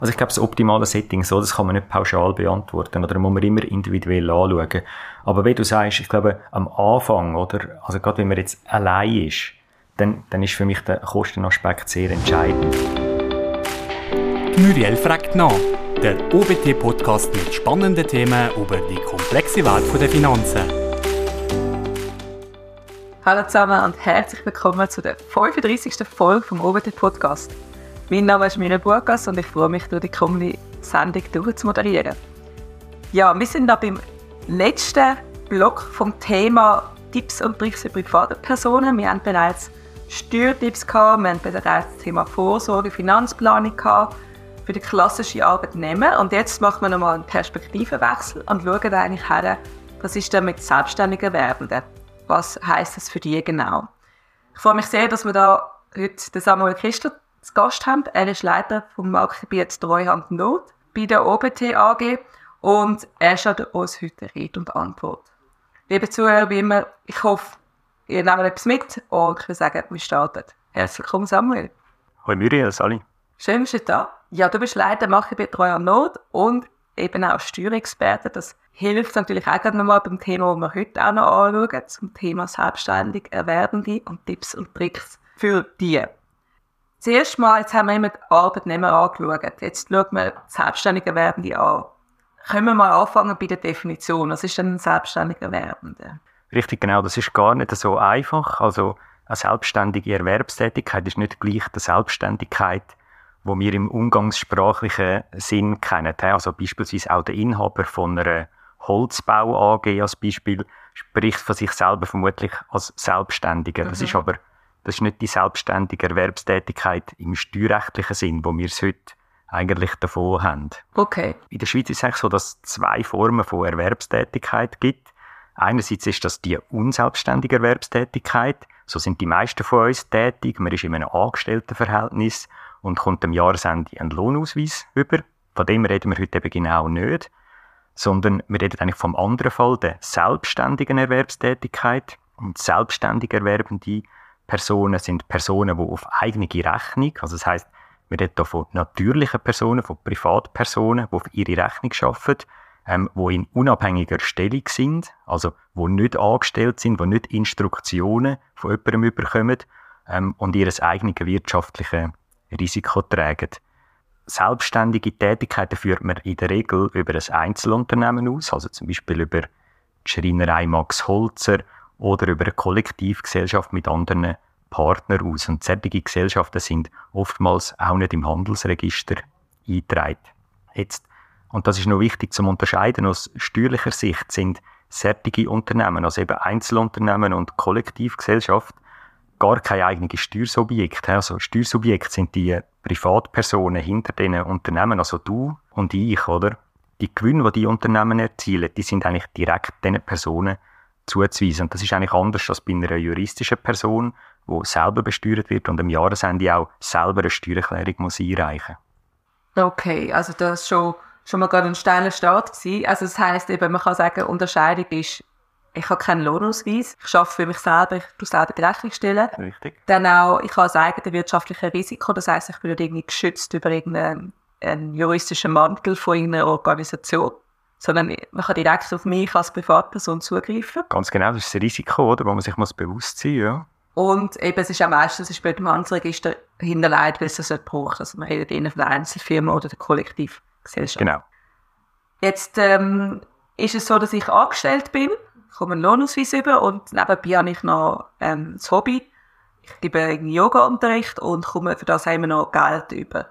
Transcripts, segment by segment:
Also ich glaube, das optimale Setting, so, das kann man nicht pauschal beantworten, oder muss man immer individuell anschauen. Aber wie du sagst, ich glaube, am Anfang, oder, also gerade wenn man jetzt allein ist, dann ist für mich der Kostenaspekt sehr entscheidend. Muriel fragt nach, der OBT-Podcast mit spannenden Themen über die komplexe Welt der Finanzen. Hallo zusammen und herzlich willkommen zu der 35. Folge vom OBT-Podcast. Mein Name ist Muriel Burgas und ich freue mich, durch die kommende Sendung durchzumoderieren. Ja, wir sind da beim letzten Block vom Thema Tipps und Tricks für private Personen. Wir haben bereits Steuertipps gehabt, wir haben bereits das Thema Vorsorge, Finanzplanung gehabt für die klassische Arbeitnehmer. Und jetzt machen wir nochmal einen Perspektivenwechsel und schauen eigentlich her, was ist denn mit selbstständigen Werbenden? Was heisst das für die genau? Ich freue mich sehr, dass wir da heute den Samuel Christl zu Gast haben. Er ist Leiter vom Marktgebiet Treuhand Not bei der OBT AG und er steht uns heute Rede und Antwort. Liebe Zuhörer, wie immer, ich hoffe, ihr nehmt etwas mit und ich würde sagen, wir starten. Herzlich willkommen, Samuel. Hoi Muriel, Sali. Schön, dass du da bist. Ja, du bist Leiter Marktgebiet Treuhand Not und eben auch Steuerexperte. Das hilft natürlich auch gerade nochmal beim Thema, das wir heute auch noch anschauen, zum Thema selbstständig Erwerbende und Tipps und Tricks für die. Zuerst mal, jetzt haben wir immer die Arbeitnehmer angeschaut. Jetzt schauen wir selbstständig Erwerbende an. Können wir mal anfangen bei der Definition? Was ist denn ein selbstständiger Erwerbender? Richtig, genau. Das ist gar nicht so einfach. Also eine selbstständige Erwerbstätigkeit ist nicht gleich der Selbstständigkeit, die wir im umgangssprachlichen Sinn kennen. Also beispielsweise auch der Inhaber von einer Holzbau AG als Beispiel spricht von sich selber vermutlich als Selbstständiger. Das ist nicht die selbstständige Erwerbstätigkeit im steuerrechtlichen Sinn, wo wir es heute eigentlich davon haben. Okay. In der Schweiz ist es eigentlich so, dass es zwei Formen von Erwerbstätigkeit gibt. Einerseits ist das die unselbstständige Erwerbstätigkeit. So sind die meisten von uns tätig. Man ist in einem Angestelltenverhältnis und kommt am Jahresende einen Lohnausweis über. Von dem reden wir heute eben genau nicht. Sondern wir reden eigentlich vom anderen Fall, der selbstständigen Erwerbstätigkeit. Und selbstständig erwerbende Personen sind Personen, die auf eigene Rechnung, also das heisst, wir reden hier von natürlichen Personen, von Privatpersonen, die auf ihre Rechnung arbeiten, die in unabhängiger Stellung sind, also die nicht angestellt sind, die nicht Instruktionen von jemandem bekommen und ihr eigenes wirtschaftliches Risiko tragen. Selbstständige Tätigkeiten führt man in der Regel über ein Einzelunternehmen aus, also zum Beispiel über die Schreinerei Max Holzer oder über eine Kollektivgesellschaft mit anderen Partnern aus. Und solche Gesellschaften sind oftmals auch nicht im Handelsregister eingetragen. Jetzt, und das ist noch wichtig zum Unterscheiden, aus steuerlicher Sicht sind solche Unternehmen, also eben Einzelunternehmen und Kollektivgesellschaft, gar kein eigenes Steuersubjekt. Also Steuersubjekt sind die Privatpersonen hinter diesen Unternehmen, also du und ich, oder? Die Gewinne, die Unternehmen erzielen, die sind eigentlich direkt diesen Personen zuzuweisen. Und das ist eigentlich anders als bei einer juristischen Person, die selber besteuert wird und am Jahresende auch selber eine Steuererklärung muss einreichen muss. Okay, also das war schon mal gerade ein steiler Start gewesen. Also das heisst eben, man kann sagen, Unterscheidung ist, ich habe keinen Lohnausweis, ich arbeite für mich selber, ich tue selber die Rechnung stellen. Richtig. Dann auch, ich habe ein eigenes wirtschaftliches Risiko, das heisst, ich bin nicht irgendwie geschützt über irgendeinen juristischen Mantel von irgendeiner Organisation, sondern man kann direkt auf mich als Privatperson zugreifen. Ganz genau, das ist das Risiko, oder, wo man sich bewusst sein muss. Ja. Und eben, es ist auch meistens bei dem Handelsregister hinterlegt, weil es das nicht braucht. Also man redet eher von der Einzelfirma oder der Kollektivgesellschaft. Genau. Jetzt ist es so, dass ich angestellt bin, ich komme einen Lohnausweis über und nebenbei habe ich noch das Hobby. Ich gebe irgendwie Yoga-Unterricht und komme für das immer noch Geld über.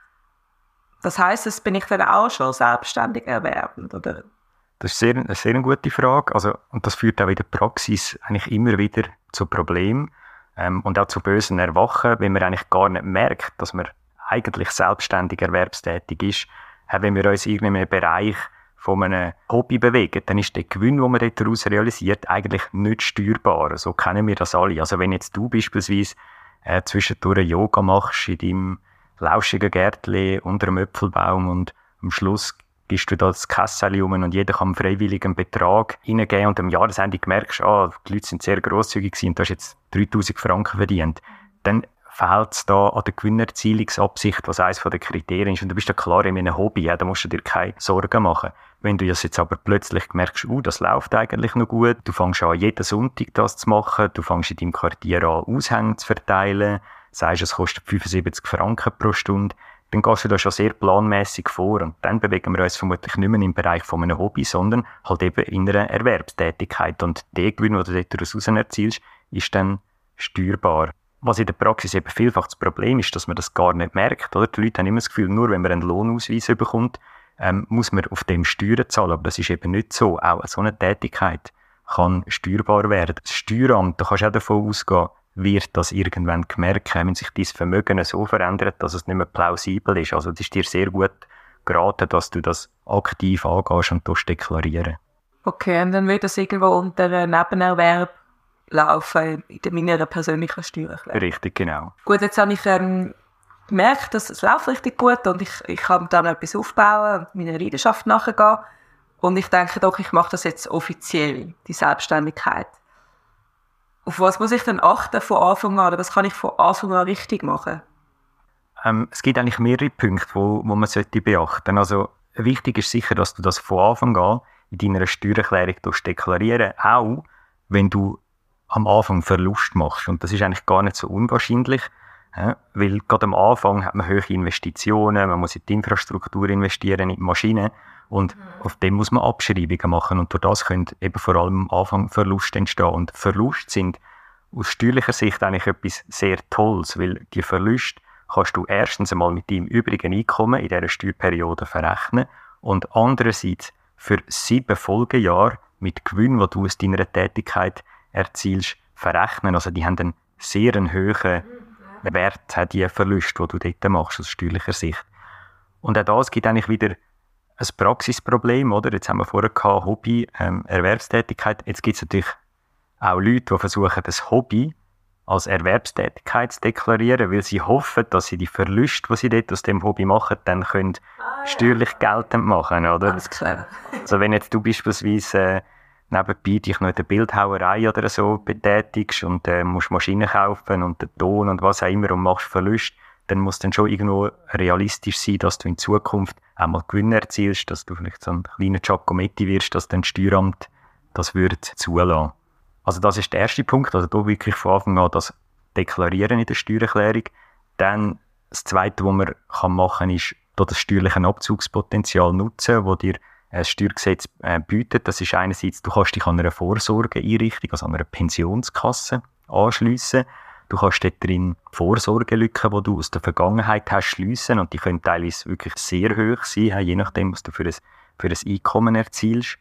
Das heisst, das bin ich dann auch schon selbstständig erwerbend, oder? Das ist eine sehr gute Frage. Also, und das führt auch in der Praxis eigentlich immer wieder zu Problemen und auch zu bösen Erwachen, wenn man eigentlich gar nicht merkt, dass man eigentlich selbstständig erwerbstätig ist. Wenn wir uns in einem Bereich von einem Hobby bewegen, dann ist der Gewinn, den man daraus realisiert, eigentlich nicht steuerbar. So kennen wir das alle. Also wenn jetzt du beispielsweise zwischendurch Yoga machst in deinem lauschigen Gärtchen unter einem Äpfelbaum und am Schluss gibst du da das Kässeli um und jeder kann einen freiwilligen Betrag reingeben und am Jahresende merkst, die Leute sind sehr grosszügig gewesen und du hast jetzt 3'000 Franken verdient, dann fehlt es da an der Gewinnerzielungsabsicht, was eines der Kriterien ist. Und du bist ja klar in einem Hobby, ja, da musst du dir keine Sorgen machen. Wenn du jetzt aber plötzlich merkst, das läuft eigentlich noch gut, du fängst an, jeden Sonntag das zu machen, du fängst in deinem Quartier an, Aushänge zu verteilen, sagst, es kostet 75 Franken pro Stunde, dann gehst du da schon sehr planmäßig vor. Und dann bewegen wir uns vermutlich nicht mehr im Bereich von einem Hobby, sondern halt eben in einer Erwerbstätigkeit. Und der Gewinn, den du daraus erzielst, ist dann steuerbar. Was in der Praxis eben vielfach das Problem ist, dass man das gar nicht merkt. Oder? Die Leute haben immer das Gefühl, nur wenn man einen Lohnausweis bekommt, muss man auf dem Steuern zahlen. Aber das ist eben nicht so. Auch so eine Tätigkeit kann steuerbar werden. Das Steueramt, da kannst du auch davon ausgehen, wird das irgendwann gemerkt, wenn sich dein Vermögen so verändert, dass es nicht mehr plausibel ist. Also es ist dir sehr gut geraten, dass du das aktiv angehst und deklarieren. Okay, und dann wird das irgendwo unter Nebenerwerb laufen in meiner persönlichen Steuererklärung. Richtig, genau. Gut, jetzt habe ich gemerkt, dass es läuft richtig gut und ich kann dann etwas aufbauen und meiner Leidenschaft nachgehen. Und ich denke doch, ich mache das jetzt offiziell, die Selbstständigkeit. Auf was muss ich denn achten von Anfang an? Oder was kann ich von Anfang an richtig machen? Es gibt eigentlich mehrere Punkte, wo man beachten sollte. Also wichtig ist sicher, dass du das von Anfang an in deiner Steuererklärung deklarieren, auch wenn du am Anfang Verlust machst. Und das ist eigentlich gar nicht so unwahrscheinlich, weil gerade am Anfang hat man hohe Investitionen, man muss in die Infrastruktur investieren, in die Maschinen und auf dem muss man Abschreibungen machen und durch das können eben vor allem am Anfang Verluste entstehen. Und Verluste sind aus steuerlicher Sicht eigentlich etwas sehr Tolles, weil die Verluste kannst du erstens einmal mit deinem übrigen Einkommen in dieser Steuerperiode verrechnen und andererseits für 7 Folgejahre mit Gewinn, die du aus deiner Tätigkeit erzielst, verrechnen. Also die haben einen sehr hohen Wert, die Verluste, die du dort machst, aus steuerlicher Sicht. Und auch das gibt eigentlich wieder ein Praxisproblem, oder? Jetzt haben wir vorher gehabt, Hobby, Erwerbstätigkeit. Jetzt gibt es natürlich auch Leute, die versuchen, das Hobby als Erwerbstätigkeit zu deklarieren, weil sie hoffen, dass sie die Verluste, die sie dort aus dem Hobby machen, dann können steuerlich geltend machen, oder? Alles klar. Also wenn jetzt du beispielsweise nebenbei dich noch in der Bildhauerei oder so betätigst und musst Maschinen kaufen und den Ton und was auch immer und machst Verluste, dann muss dann schon irgendwo realistisch sein, dass du in Zukunft einmal Gewinne erzielst, dass du vielleicht so ein kleiner Giacometti wirst, dass dann das Steueramt das würde zulassen. Also das ist der erste Punkt, also da wirklich von Anfang an das deklarieren in der Steuererklärung. Dann das Zweite, was man machen kann, ist das steuerliche Abzugspotenzial nutzen, das dir das Steuergesetz bietet. Das ist einerseits, du kannst dich an einer Vorsorgeeinrichtung, also an einer Pensionskasse anschliessen. Du kannst dort drin Vorsorgelücken, die du aus der Vergangenheit hast, schliessen und die können teilweise wirklich sehr hoch sein, je nachdem, was du für ein Einkommen erzielst.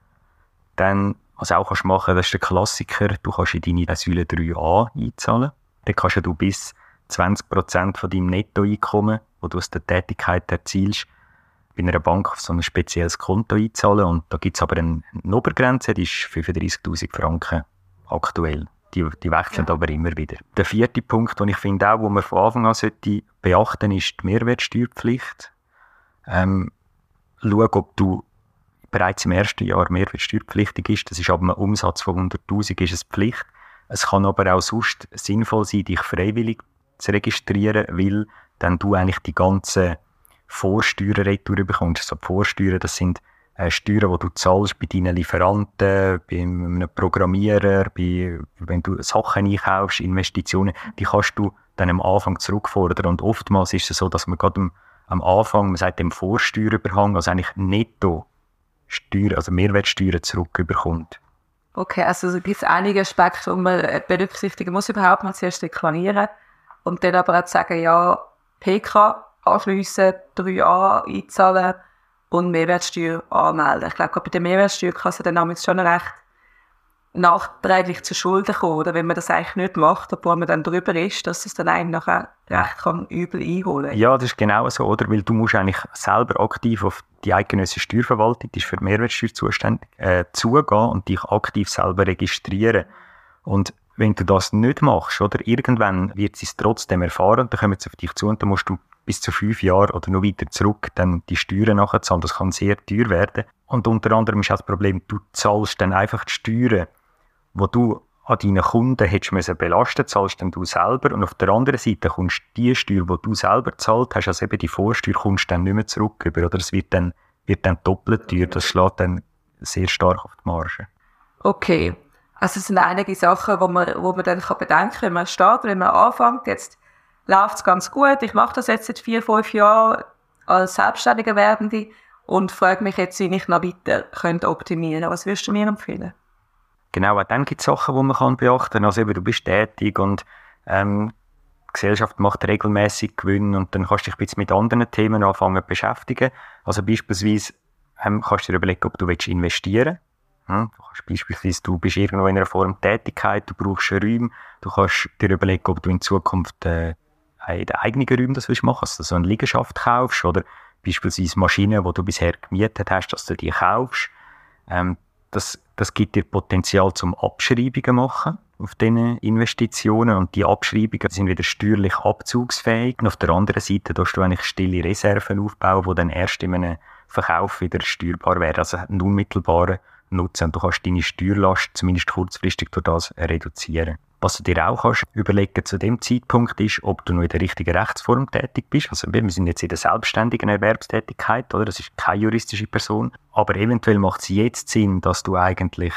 Dann, was du auch machen kannst, das ist der Klassiker, du kannst in deine Säule 3a einzahlen. Dann kannst du bis 20% von deinem Nettoeinkommen, das du aus der Tätigkeit erzielst, bei einer Bank auf so ein spezielles Konto einzahlen. Und da gibt es aber eine Obergrenze, die ist 35'000 Franken aktuell. Die wechseln aber immer wieder. Der vierte Punkt, den ich finde auch, wo man von Anfang an beachten sollte, ist die Mehrwertsteuerpflicht. Schau, ob du bereits im ersten Jahr mehrwertsteuerpflichtig ist. Das ist ab einem Umsatz von 100'000 ist es Pflicht. Es kann aber auch sonst sinnvoll sein, dich freiwillig zu registrieren, weil dann du eigentlich die ganzen Vorsteuern retour bekommst. Also die Vorsteuern, das sind Steuern, die du zahlst bei deinen Lieferanten, bei einem Programmierer, wenn du Sachen einkaufst, Investitionen, die kannst du dann am Anfang zurückfordern. Und oftmals ist es so, dass man gerade am Anfang, man sagt dem Vorsteuerüberhang, also eigentlich netto Steuern, also Mehrwertsteuern zurückbekommt. Okay, also es gibt einige Aspekte, die man berücksichtigen muss, überhaupt mal zuerst deklarieren und dann aber auch sagen, ja, PK anschliessen, 3a einzahlen und Mehrwertsteuer anmelden. Ich glaube, bei der Mehrwertsteuer kann es dann schon recht nachträglich zu Schulden kommen, oder? Wenn man das eigentlich nicht macht, obwohl man dann drüber ist, dass es dann einen nachher recht kann übel einholen kann. Ja, das ist genau so, oder? Weil du musst eigentlich selber aktiv auf die eidgenössische Steuerverwaltung, die ist für die Mehrwertsteuer zuständig, zugehen und dich aktiv selber registrieren. Und wenn du das nicht machst, oder? Irgendwann wird sie es trotzdem erfahren und dann kommen sie auf dich zu und dann musst du bis zu 5 Jahre oder noch weiter zurück dann die Steuern nachzahlen. Das kann sehr teuer werden. Und unter anderem ist auch das Problem, du zahlst dann einfach die Steuern, die du an deinen Kunden hättest müssen belasten, zahlst dann du selber. Und auf der anderen Seite kommst die Steuer, die du selber zahlt hast, also eben die Vorsteuer, kommst dann nicht mehr zurück über. Oder es wird dann doppelt teuer. Das schlägt dann sehr stark auf die Marge. Okay. Also es sind einige Sachen, wo man dann bedenken kann, wenn man startet, wenn man anfängt. Jetzt läuft es ganz gut. Ich mache das jetzt seit 4-5 Jahren als selbstständige Werbende und frage mich jetzt, wie ich noch weiter optimieren könnte. Was würdest du mir empfehlen? Genau, auch dann gibt es Sachen, die man beachten kann. Also eben, du bist tätig und die Gesellschaft macht regelmäßig Gewinn und dann kannst du dich ein bisschen mit anderen Themen anfangen zu beschäftigen. Also beispielsweise kannst du dir überlegen, ob du investieren willst. Du kannst beispielsweise, du bist irgendwo in einer Form Tätigkeit, du brauchst Räume, du kannst dir überlegen, ob du in Zukunft in den eigenen Räumen das willst machen, also so eine Liegenschaft kaufst oder beispielsweise Maschinen, die du bisher gemietet hast, dass du die kaufst. Das gibt dir Potenzial zum Abschreibungen machen auf diesen Investitionen und die Abschreibungen sind wieder steuerlich abzugsfähig. Und auf der anderen Seite tust du eigentlich stille Reserven aufbauen, die dann erst in einem Verkauf wieder steuerbar werden, also einen unmittelbaren Nutzen. Und du kannst deine Steuerlast zumindest kurzfristig durch das reduzieren. Was du dir auch kannst überlegen zu dem Zeitpunkt ist, ob du noch in der richtigen Rechtsform tätig bist. Also wir sind jetzt in der selbstständigen Erwerbstätigkeit, oder? Das ist keine juristische Person. Aber eventuell macht es jetzt Sinn, dass du eigentlich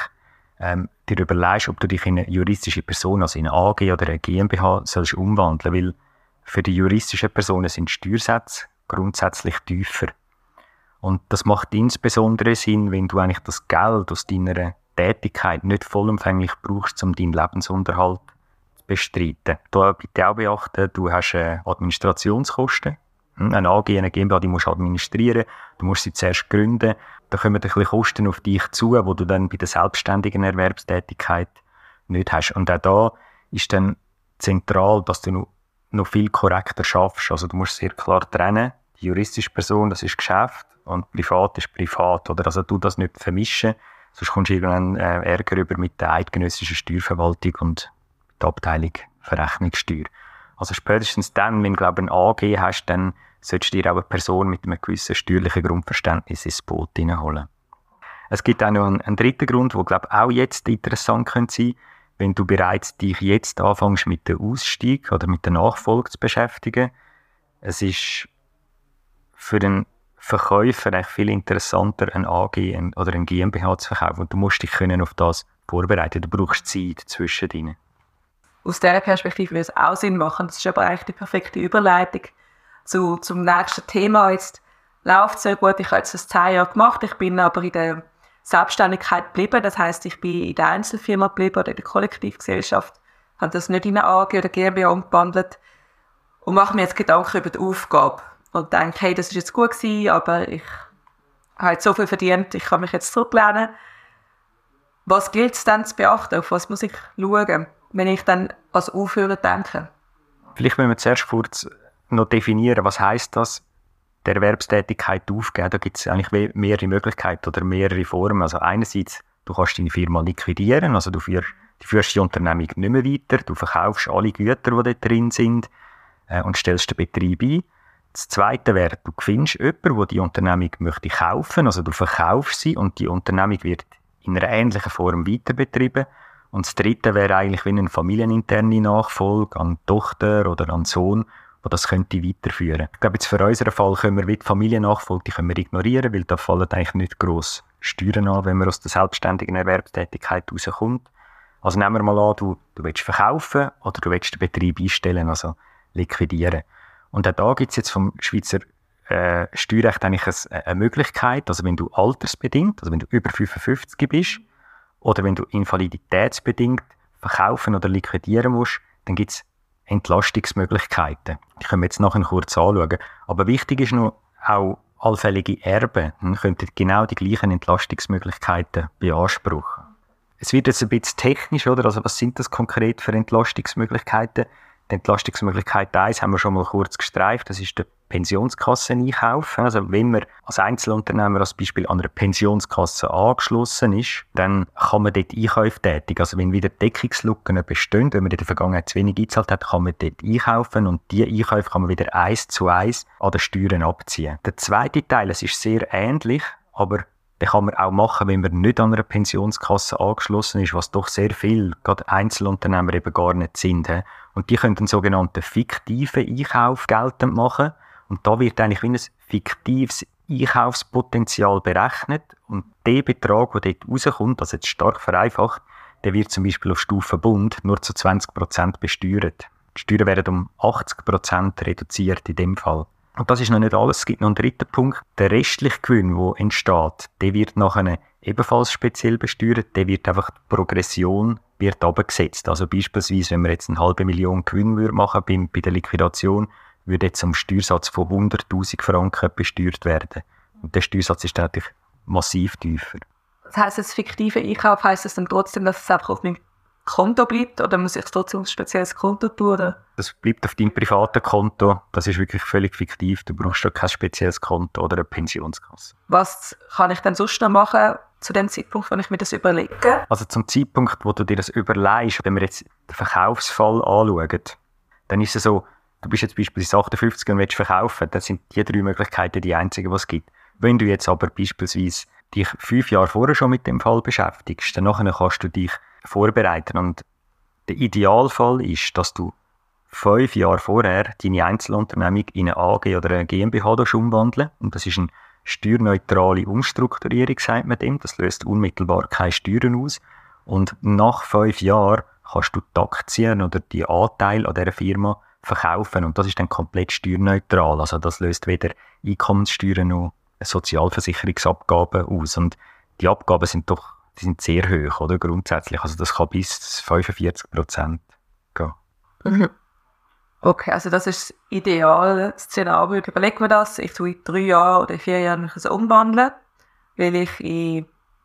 dir überlegst, ob du dich in eine juristische Person, also in eine AG oder eine GmbH, sollst umwandeln. Weil für die juristischen Personen sind Steuersätze grundsätzlich tiefer. Und das macht insbesondere Sinn, wenn du eigentlich das Geld aus deiner Tätigkeit nicht vollumfänglich brauchst, um deinen Lebensunterhalt zu bestreiten. Da bitte auch beachten, du hast Administrationskosten. Eine AG, eine GmbH, die musst du administrieren, du musst sie zuerst gründen. Da kommen ein bisschen Kosten auf dich zu, die du dann bei der selbstständigen Erwerbstätigkeit nicht hast. Und auch da ist dann zentral, dass du noch viel korrekter schaffst. Also du musst sehr klar trennen. Die juristische Person, das ist Geschäft und privat ist privat. Oder? Also du das nicht vermischen, sonst kommst du irgendwann Ärger über mit der eidgenössischen Steuerverwaltung und der Abteilung Verrechnungssteuer. Also spätestens dann, wenn du eine AG hast, dann solltest du dir auch eine Person mit einem gewissen steuerlichen Grundverständnis ins Boot hineinholen. Es gibt auch noch einen dritten Grund, der auch jetzt interessant könnte sein, wenn du bereits dich jetzt anfängst mit dem Ausstieg oder mit der Nachfolge zu beschäftigen. Es ist für den Verkäufer eigentlich viel interessanter, eine AG oder eine GmbH zu verkaufen. Und du musst dich auf das vorbereiten. Du brauchst Zeit zwischendrin. Aus dieser Perspektive würde es auch Sinn machen. Das ist aber eigentlich die perfekte Überleitung zum nächsten Thema. Jetzt läuft es sehr gut. Ich habe jetzt das 10 Jahre gemacht. Ich bin aber in der Selbstständigkeit geblieben. Das heisst, ich bin in der Einzelfirma geblieben oder in der Kollektivgesellschaft. Habe das nicht in eine AG oder GmbH umgewandelt und mache mir jetzt Gedanken über die Aufgabe. Und denke, hey, das ist jetzt gut gewesen, aber ich habe jetzt so viel verdient, ich kann mich jetzt zurücklehnen. Was gilt es dann zu beachten? Auf was muss ich schauen, wenn ich dann als Aufhörer denke? Vielleicht müssen wir zuerst kurz noch definieren, was heisst das, der Erwerbstätigkeit aufgeben. Da gibt es eigentlich mehrere Möglichkeiten oder mehrere Formen. Also einerseits, du kannst deine Firma liquidieren, also du führst die Unternehmung nicht mehr weiter, du verkaufst alle Güter, die dort drin sind und stellst den Betrieb ein. Das Zweite wäre, du findest jemanden, der die Unternehmung möchte kaufen, also du verkaufst sie und die Unternehmung wird in einer ähnlichen Form weiterbetrieben. Und das Dritte wäre eigentlich wie eine familieninterne Nachfolge an die Tochter oder an den Sohn, der das könnte weiterführen. Ich glaube, jetzt für unseren Fall können wir die Familiennachfolge, die können wir ignorieren, weil da fallen eigentlich nicht gross Steuern an, wenn man aus der selbstständigen Erwerbstätigkeit rauskommt. Also nehmen wir mal an, du willst verkaufen oder du willst den Betrieb einstellen, also liquidieren. Und auch da gibt es jetzt vom Schweizer Steuerrecht eigentlich eine Möglichkeit, also wenn du altersbedingt, also wenn du über 55 bist, oder wenn du invaliditätsbedingt verkaufen oder liquidieren musst, dann gibt es Entlastungsmöglichkeiten. Die können wir jetzt nachher kurz anschauen. Aber wichtig ist noch, auch allfällige Erben könnten genau die gleichen Entlastungsmöglichkeiten beanspruchen. Es wird jetzt ein bisschen technisch, oder? Also was sind das konkret für Entlastungsmöglichkeiten? Die Entlastungsmöglichkeit 1 haben wir schon mal kurz gestreift, das ist der Pensionskasseneinkauf. Also wenn man als Einzelunternehmer als Beispiel an einer Pensionskasse angeschlossen ist, dann kann man dort Einkäufe tätigen. Also wenn wieder Deckungslücken bestehen, wenn man in der Vergangenheit zu wenig eingezahlt hat, kann man dort einkaufen und diese Einkäufe kann man wieder 1:1 an den Steuern abziehen. Der zweite Teil, es ist sehr ähnlich, aber Den kann man auch machen, wenn man nicht an einer Pensionskasse angeschlossen ist, was doch sehr viel, gerade Einzelunternehmer eben gar nicht sind. He? Und die können einen sogenannten fiktiven Einkauf geltend machen. Und da wird eigentlich wie ein fiktives Einkaufspotenzial berechnet. Und der Betrag, der dort rauskommt, also jetzt stark vereinfacht, der wird zum Beispiel auf Stufe Bund nur zu 20% besteuert. Die Steuern werden um 80% reduziert in dem Fall. Und das ist noch nicht alles. Es gibt noch einen dritten Punkt. Der restliche Gewinn, der entsteht, der wird nachher ebenfalls speziell besteuert. Der wird einfach, die Progression wird runtergesetzt. Also beispielsweise, wenn wir jetzt 500.000 Gewinn machen bei der Liquidation, würde jetzt am Steuersatz von 100'000 Franken besteuert werden. Und der Steuersatz ist natürlich massiv tiefer. Das heisst, das fiktive Einkauf heisst es dann trotzdem, dass es einfach auf meinem Konto bleibt, oder muss ich trotzdem ein spezielles Konto tun? Oder? Das bleibt auf deinem privaten Konto. Das ist wirklich völlig fiktiv. Du brauchst ja kein spezielles Konto oder eine Pensionskasse. Was kann ich dann sonst noch machen zu dem Zeitpunkt, wenn ich mir das überlege? Also zum Zeitpunkt, wo du dir das überlegst, wenn wir jetzt den Verkaufsfall anschauen, dann ist es so, du bist jetzt beispielsweise 58 und willst verkaufen, dann sind die 3 Möglichkeiten die einzigen, die es gibt. Wenn du jetzt aber beispielsweise dich 5 Jahre vorher schon mit dem Fall beschäftigst, dann nachher kannst du dich vorbereiten. Und der Idealfall ist, dass du 5 Jahre vorher deine Einzelunternehmung in eine AG oder eine GmbH umwandeln. Und das ist eine steuerneutrale Umstrukturierung, sagt man dem. Das löst unmittelbar keine Steuern aus. Und nach 5 Jahren kannst du die Aktien oder die Anteile an dieser Firma verkaufen. Und das ist dann komplett steuerneutral. Also das löst weder Einkommenssteuern noch Sozialversicherungsabgaben aus. Und die Abgaben sind sehr hoch, oder? Grundsätzlich. Also das kann bis 45% gehen. Mhm. Okay, also das ist das ideale Szenario. Überlegen wir das. Ich tue in 3 Jahren oder 4 Jahren umwandeln, weil ich in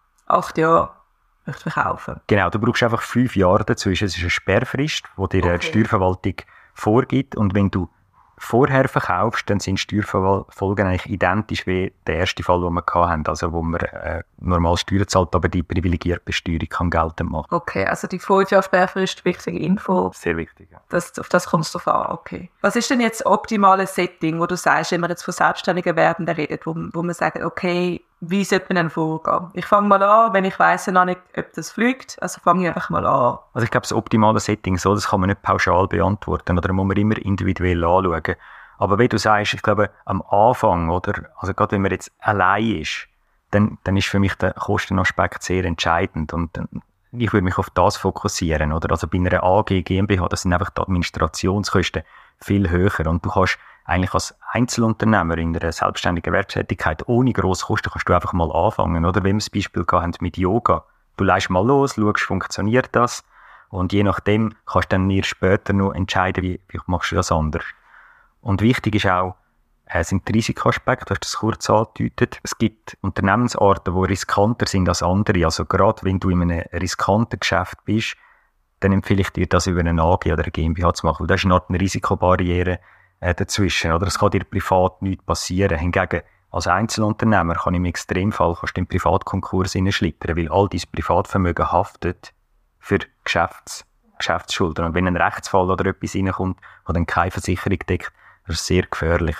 8 Jahren möchte verkaufen. Genau, du brauchst einfach 5 Jahre dazwischen. Es ist eine Sperrfrist, die dir die Steuerverwaltung vorgibt. Und wenn du vorher verkaufst, dann sind Steuerfolgen eigentlich identisch wie der erste Fall, den wir hatten. Also wo man normal Steuern zahlt, aber die privilegierte Besteuerung kann geltend machen. Okay, also die 5 Jahre Sperrfrist, wichtige Info. Sehr wichtig, ja. Auf das kommt es drauf an, okay. Was ist denn jetzt das optimale Setting, wo du sagst, wenn wir jetzt von selbstständigen Werbenden reden, wo man sagt, okay, wie sollte man denn vorgehen? Ich fange mal an, wenn ich weiss noch nicht, ob das fliegt, also fange ich einfach mal an. Also ich glaube, das optimale Setting so, das kann man nicht pauschal beantworten, oder muss man immer individuell anschauen. Aber wie du sagst, ich glaube, am Anfang, oder, also gerade wenn man jetzt allein ist, dann ist für mich der Kostenaspekt sehr entscheidend. Und ich würde mich auf das fokussieren, oder? Also bei einer AG, GmbH, das sind einfach die Administrationskosten viel höher. Und du kannst eigentlich als Einzelunternehmer in einer selbstständigen Erwerbstätigkeit ohne grosse Kosten kannst du einfach mal anfangen, oder? Wenn wir das Beispiel haben mit Yoga. Du leist mal los, schaust, funktioniert das? Und je nachdem kannst du dann erst später noch entscheiden, wie machst du das anders. Und wichtig ist auch, sind die Risikoaspekte, du hast das kurz angedeutet. Es gibt Unternehmensarten, die riskanter sind als andere. Also gerade wenn du in einem riskanten Geschäft bist, dann empfehle ich dir, das über eine AG oder eine GmbH zu machen. Weil da ist eine Risikobarriere dazwischen. Oder es kann dir privat nichts passieren. Hingegen als Einzelunternehmer kann im Extremfall kannst du in den Privatkonkurs hineinschlittern, weil all dein Privatvermögen haftet für Geschäftsschulden. Und wenn ein Rechtsfall oder etwas reinkommt, wo dann keine Versicherung deckt, das ist sehr gefährlich.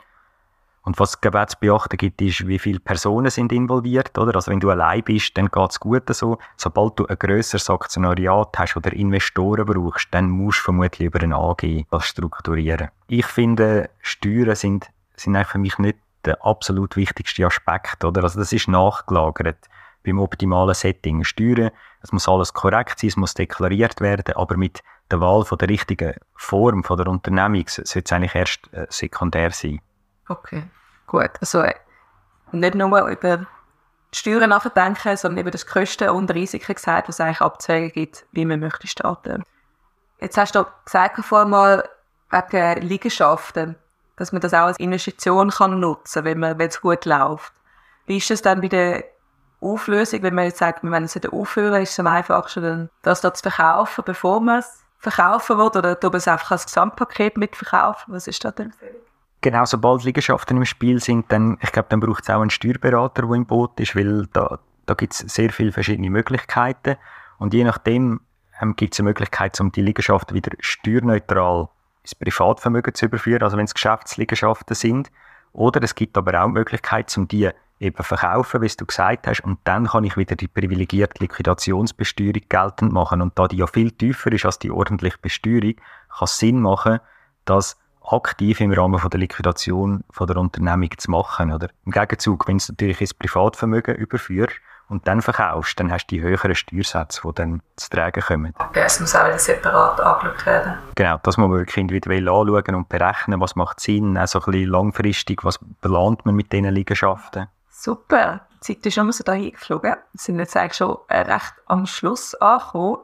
Und was es auch zu beachten gibt, ist, wie viele Personen sind involviert. Oder? Also wenn du allein bist, dann geht es gut so. Sobald du ein grösseres Aktionariat hast oder Investoren brauchst, dann musst du vermutlich über eine AG das strukturieren. Ich finde, Steuern sind eigentlich für mich nicht der absolut wichtigste Aspekt. Oder? Also das ist nachgelagert beim optimalen Setting. Steuern, es muss alles korrekt sein, es muss deklariert werden, aber mit der Wahl von der richtigen Form von der Unternehmung sollte es eigentlich erst sekundär sein. Okay, gut. Also nicht nur über die Steuern nachdenken, sondern über das Kosten und Risiken gesagt, was es eigentlich Abzweigen gibt, wie man möchte starten. Jetzt hast du gesagt vorhin mal wegen Liegenschaften, dass man das auch als Investition kann nutzen kann, wenn es gut läuft. Wie ist es dann bei der Auflösung, wenn man jetzt sagt, wir wollen es wieder aufhören, ist es am einfachsten, das da zu verkaufen, bevor man es verkaufen will, oder tun wir es einfach als Gesamtpaket mitverkaufen? Was ist da die Empfehlung? Genau, sobald Liegenschaften im Spiel sind, dann braucht es auch einen Steuerberater, der im Boot ist, weil da gibt es sehr viele verschiedene Möglichkeiten. Und je nachdem gibt es eine Möglichkeit, um die Liegenschaften wieder steuerneutral ins Privatvermögen zu überführen, also wenn es Geschäftsliegenschaften sind. Oder es gibt aber auch die Möglichkeit, um die eben verkaufen, wie du gesagt hast, und dann kann ich wieder die privilegierte Liquidationsbesteuerung geltend machen. Und da die ja viel tiefer ist als die ordentliche Besteuerung, kann es Sinn machen, das aktiv im Rahmen von der Liquidation von der Unternehmung zu machen. Oder im Gegenzug, wenn du es natürlich ins Privatvermögen überführst und dann verkaufst, dann hast du die höheren Steuersätze, die dann zu tragen kommen. Okay, es muss auch wieder separat angeschaut werden. Genau, das muss man wirklich individuell anschauen und berechnen, was macht Sinn, auch so ein bisschen langfristig, was plant man mit diesen Liegenschaften. Super, die Zeit ist schon mal so dahin geflogen. Wir sind jetzt eigentlich schon recht am Schluss angekommen.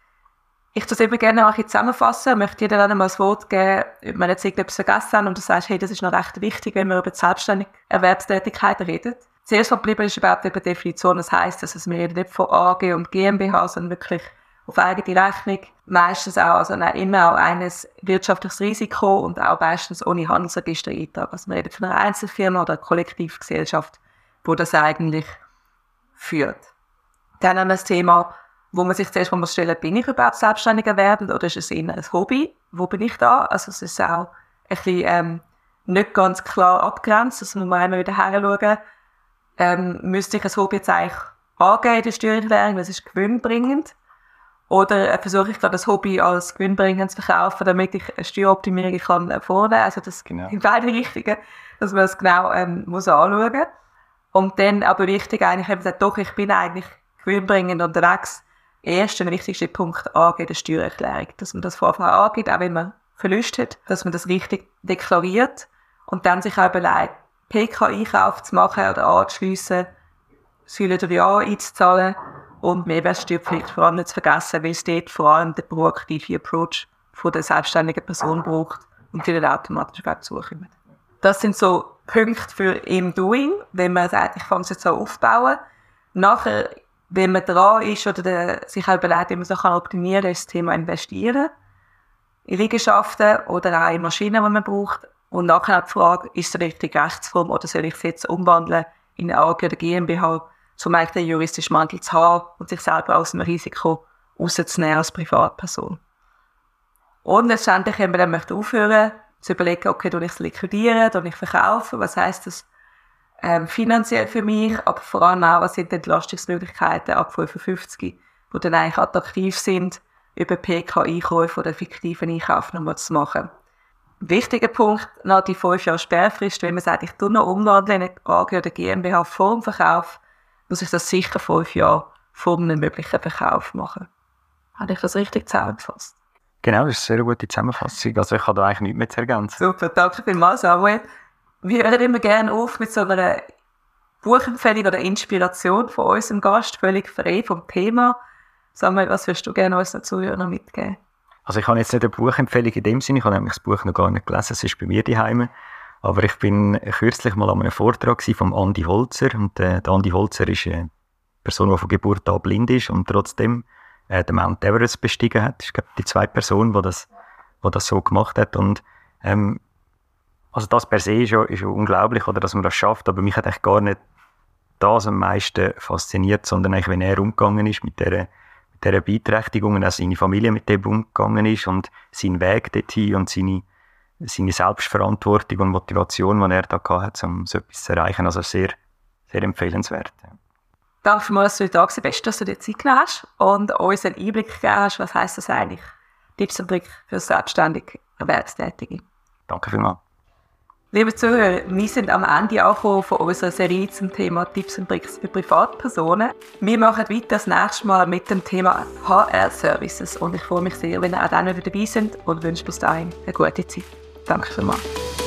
Ich tue es eben gerne auch zusammenfassen. Ich möchte dir dann einmal das Wort geben, ob wir jetzt irgendetwas vergessen haben und du sagst, hey, das ist noch recht wichtig, wenn wir über die selbstständige Erwerbstätigkeit reden. Zuerst verblieben ist überhaupt die Definition, das heisst, dass wir reden nicht von AG und GmbH, sondern wirklich auf eigene Rechnung. Meistens auch, also immer auch eines wirtschaftliches Risiko und auch meistens ohne Handelsregistereintrag. Also wir reden von einer Einzelfirma oder einer Kollektivgesellschaft, wo das eigentlich führt. Dann haben wir das Thema, wo man sich zuerst mal stellen muss, bin ich überhaupt selbstständig erwerbend oder ist es eher ein Hobby? Wo bin ich da? Also es ist auch ein bisschen nicht ganz klar abgrenzt, das muss man einmal wieder hinschauen. Müsste ich ein Hobby jetzt eigentlich angeben in der Steuererklärung, weil es ist gewinnbringend? Oder versuche ich gerade das Hobby als gewinnbringend zu verkaufen, damit ich eine Steueroptimierung kann vornehmen? Also das sind beide Richtigen, dass man das genau muss anschauen. Und dann aber wichtig eigentlich, eben sagt, doch, ich bin eigentlich gewinnbringend unterwegs. Erst der wichtigste Punkt angeben, der Steuererklärung. Dass man das von Anfang an angibt, auch wenn man Verlust hat, dass man das richtig deklariert und dann sich auch überlegt, PK-Einkauf zu machen oder anzuschliessen, Säule 3a einzuzahlen und Mehrwertsteuerpflicht vor allem nicht zu vergessen, weil es dort vor allem den proaktiven Approach von der selbstständigen Person braucht und die dann automatisch zukommen. Das sind so Punkte für im Doing, wenn man sagt, ich fange es jetzt so aufbauen. Nachher, wenn man dran ist oder sich auch überlegt, wie man so optimieren kann, ist das Thema Investieren in Liegenschaften oder auch in Maschinen, die man braucht. Und nachher die Frage, ist es die richtige Rechtsform oder soll ich es jetzt umwandeln in eine AG oder GmbH, um eigentlich den juristischen Mantel zu haben und sich selber aus dem Risiko rauszunehmen als Privatperson. Und letztendlich, wenn man dann möchte aufhören, zu überlegen, okay, tue ich es liquidieren, tue ich verkaufen, was heisst das finanziell für mich, aber vor allem auch, was sind die Entlastungsmöglichkeiten ab 55, die dann eigentlich attraktiv sind, über PK-Einkäufe oder fiktiven Einkauf nochmal zu machen. Wichtiger Punkt, nach die 5 Jahre Sperrfrist, wenn man sagt, ich tue noch umwandeln in eine AG oder GmbH vor dem Verkauf, muss ich das sicher 5 Jahre vor einem möglichen Verkauf machen. Habe ich das richtig zusammengefasst? Genau, das ist eine sehr gute Zusammenfassung. Also ich kann da eigentlich nichts mehr zu ergänzen. Super, danke vielmals, Samuel. Wir hören immer gerne auf mit so einer Buchempfehlung oder Inspiration von unserem Gast, völlig frei vom Thema. Samuel, was würdest du gerne unseren Zuhörern mitgeben? Also ich habe jetzt nicht eine Buchempfehlung in dem Sinne, ich habe nämlich das Buch noch gar nicht gelesen, es ist bei mir daheim. Aber ich bin kürzlich mal an einem Vortrag von Andi Holzer. Und der Andi Holzer ist eine Person, die von Geburt an blind ist und trotzdem den Mount Everest bestiegen hat. Das ist, glaube ich, die zweite Person, die das so gemacht hat. Und also das per se ist ja unglaublich, oder, dass man das schafft. Aber mich hat eigentlich gar nicht das am meisten fasziniert, sondern eigentlich, wenn er umgegangen ist mit dieser Beeinträchtigung und auch seine Familie mit dem umgegangen ist und sein Weg dorthin und seine Selbstverantwortung und Motivation, die er da hatte, um so etwas zu erreichen. Also sehr, sehr empfehlenswert. Danke vielmals, dass du da bist, dass du dir Zeit genommen hast und uns einen Einblick gegeben hast, was heisst das eigentlich? Tipps und Tricks für selbstständige Erwerbstätige. Danke vielmals. Liebe Zuhörer, wir sind am Ende angekommen von unserer Serie zum Thema Tipps und Tricks für Privatpersonen. Wir machen weiter das nächste Mal mit dem Thema HR-Services und ich freue mich sehr, wenn ihr auch dann wieder dabei seid und wünsche bis dahin eine gute Zeit. Danke vielmals.